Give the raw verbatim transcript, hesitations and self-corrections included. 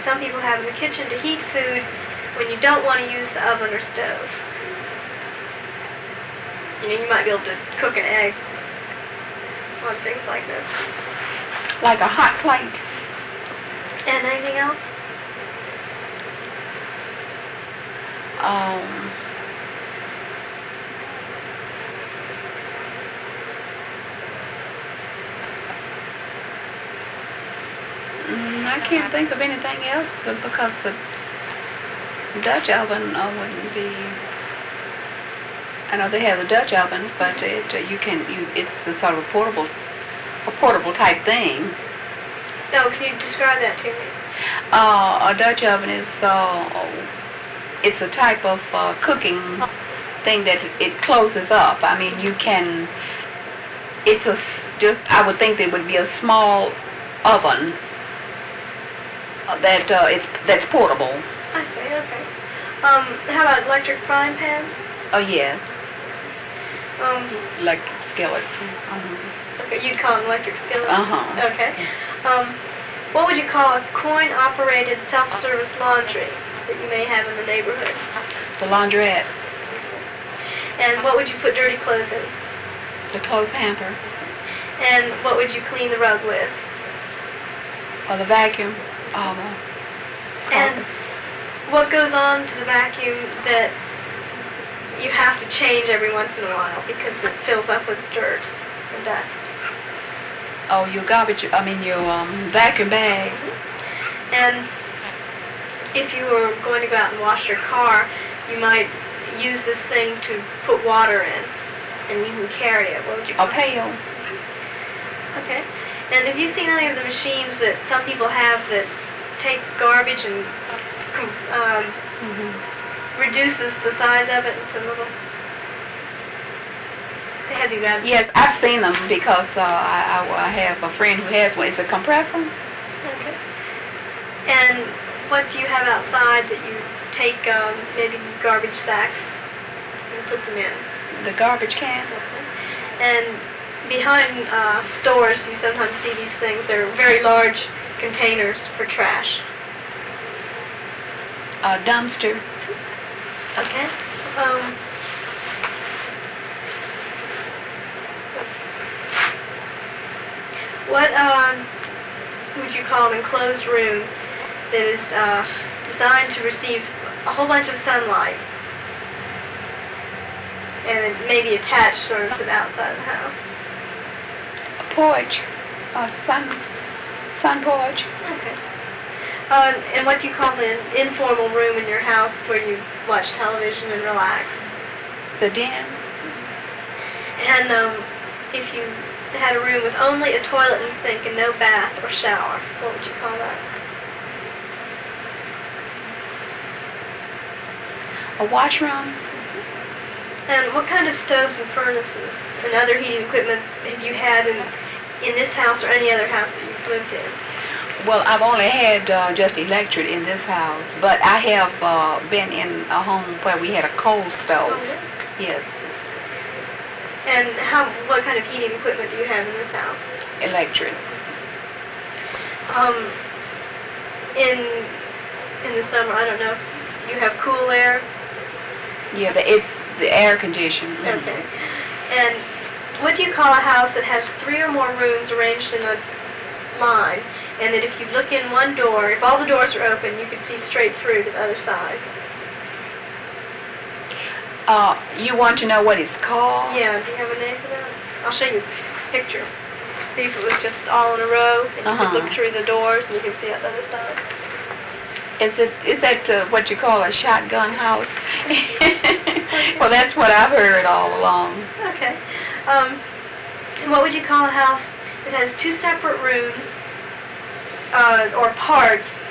some people have in the kitchen to heat food when you don't want to use the oven or stove. You know, you might be able to cook an egg on things like this. Like a hot plate. And anything else? Um, mm, I can't think of anything else uh, because the Dutch oven uh, wouldn't be. I know they have the Dutch oven, but it uh, you can you it's a sort of a portable, a portable type thing. No, can you describe that to me? Uh, a Dutch oven is uh, it's a type of uh, cooking thing that it closes up. I mean, you can. It's a s- just I would think that it would be a small oven uh, that uh, it's that's portable. I see, okay. Um, how about electric frying pans? Oh yes, Um, like skillets. Uh-huh. okay, you'd call them electric skillets? Uh-huh. Okay. Um, what would you call a coin-operated self-service laundry that you may have in the neighborhood? The laundrette, And what would you put dirty clothes in? the clothes hamper, And what would you clean the rug with? or the vacuum, or the And carpet. what goes on to the vacuum that you have to change every once in a while because it fills up with dirt and dust? Oh, your garbage. I mean your um, vacuum bags. And if you were going to go out and wash your car, you might use this thing to put water in, and you can carry it. What would you call A it? pail. Okay. And have you seen any of the machines that some people have that takes garbage and um, Mm-hmm. reduces the size of it into little... They have these ads. Yes, I've seen them because uh, I, I, I have a friend who has one. It's a compressor. Okay. And what do you have outside that you take um, maybe garbage sacks and put them in? The garbage can. And behind uh, stores, you sometimes see these things. They're very large containers for trash. A dumpster. Okay. Um, what um, would you call an enclosed room that is uh, designed to receive a whole bunch of sunlight, and it may be attached sort of to the outside of the house? A porch. A sun, sun porch. Okay. Uh, and what do you call the informal room in your house where you watch television and relax? The den. And um, if you had a room with only a toilet and sink and no bath or shower, what would you call that? A washroom. And what kind of stoves and furnaces and other heating equipments have you had in, in this house or any other house that you've lived in? Well, I've only had uh, just electric in this house, but I have uh, been in a home where we had a coal stove. Oh, Yes, and how? What kind of heating equipment do you have in this house? electric. Um, in in the summer, I don't know. You have cool air. Yeah, the, it's the air conditioning. Okay. And what do you call a house that has three or more rooms arranged in a line, and that if you look in one door, if all the doors are open, you can see straight through to the other side? Uh, you want to know what it's called? Yeah, do you have a name for that? I'll show you a picture. See if it was just all in a row, and you Uh-huh. could look through the doors, and you can see out the other side. Is it is that uh, what you call a shotgun house? Well, that's what I've heard all along. Okay. Um, and what would you call a house that has two separate rooms, uh, or parts,